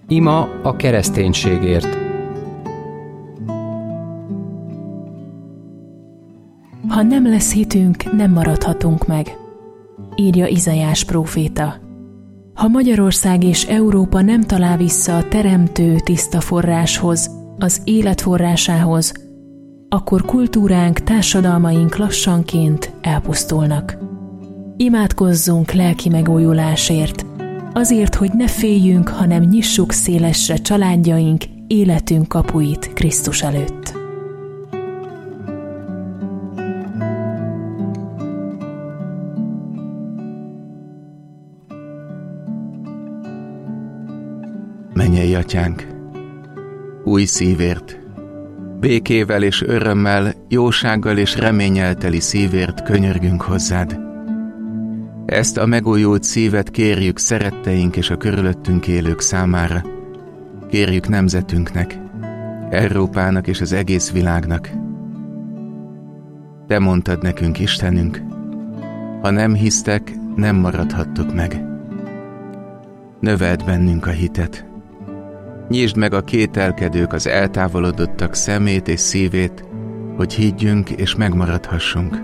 Ima a kereszténységért. Ha nem lesz hitünk, nem maradhatunk meg, írja Izaiás próféta. Ha Magyarország és Európa nem talál vissza a teremtő tiszta forráshoz, az élet forrásához, akkor kultúránk, társadalmaink lassanként elpusztulnak. Imádkozzunk lelki megújulásért, azért, hogy ne féljünk, hanem nyissuk szélesre családjaink, életünk kapuit Krisztus előtt. Mennyei Atyánk, új szívért, békével és örömmel, jósággal és reménnyel teli szívért könyörgünk hozzád. Ezt a megújult szívet kérjük szeretteink és a körülöttünk élők számára. Kérjük nemzetünknek, Európának és az egész világnak. Te mondtad nekünk, Istenünk, ha nem hisztek, nem maradhattok meg. Növeld bennünk a hitet. Nyisd meg a kételkedők, az eltávolodottak szemét és szívét, hogy higgyünk és megmaradhassunk.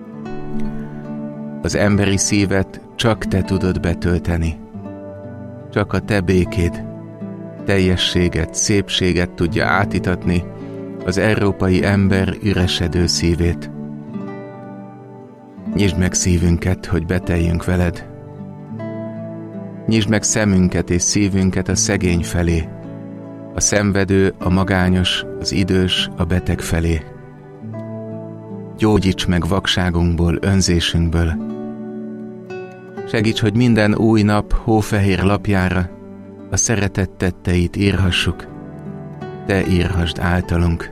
Az emberi szívet csak te tudod betölteni. Csak a te békéd, teljességet, szépséget tudja átitatni az európai ember üresedő szívét. Nyisd meg szívünket, hogy beteljünk veled. Nyisd meg szemünket és szívünket a szegény felé, a szenvedő, a magányos, az idős, a beteg felé. Gyógyíts meg vakságunkból, önzésünkből. Segíts, hogy minden új nap hófehér lapjára a szeretet tetteit írhassuk. Te írhassd általunk.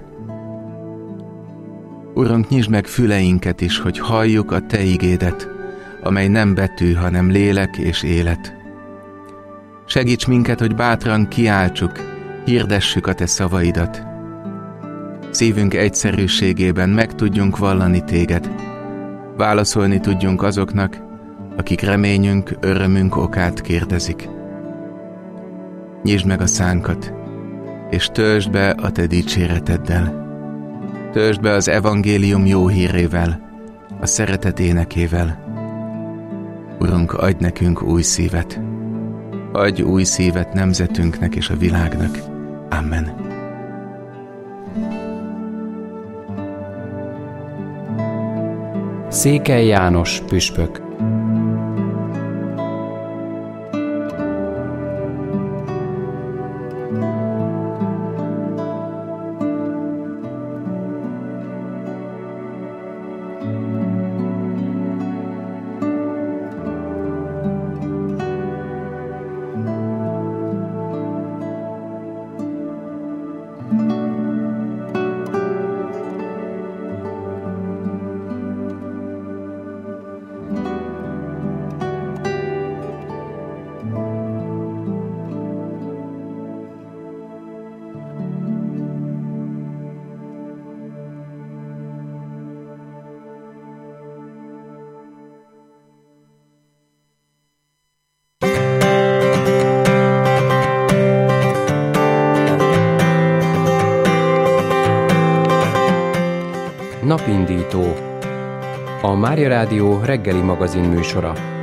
Urunk, nyisd meg füleinket is, hogy halljuk a te igédet, amely nem betű, hanem lélek és élet. Segíts minket, hogy bátran kiáltsuk, hirdessük a te szavaidat. Szívünk egyszerűségében meg tudjunk vallani téged. Válaszolni tudjunk azoknak, akik reményünk, örömünk okát kérdezik. Nyisd meg a szánkat, és töltsd be a te dicséreteddel. Töltsd be az evangélium jó hírével, a szeretet énekével. Urunk, adj nekünk új szívet. Adj új szívet nemzetünknek és a világnak. Amen. Székely János püspök. Napindító. A Mária Rádió reggeli magazin műsora.